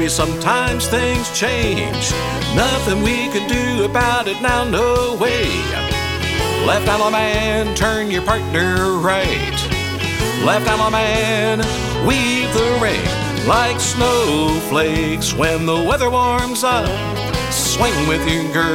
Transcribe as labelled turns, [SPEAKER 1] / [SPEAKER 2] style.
[SPEAKER 1] baby, sometimes things change. Nothing we can do about it now, no way. Left Alabama man, turn your partner right. Left Alabama man, weave the rain like snowflakes when the weather warms up. Swing with your girl.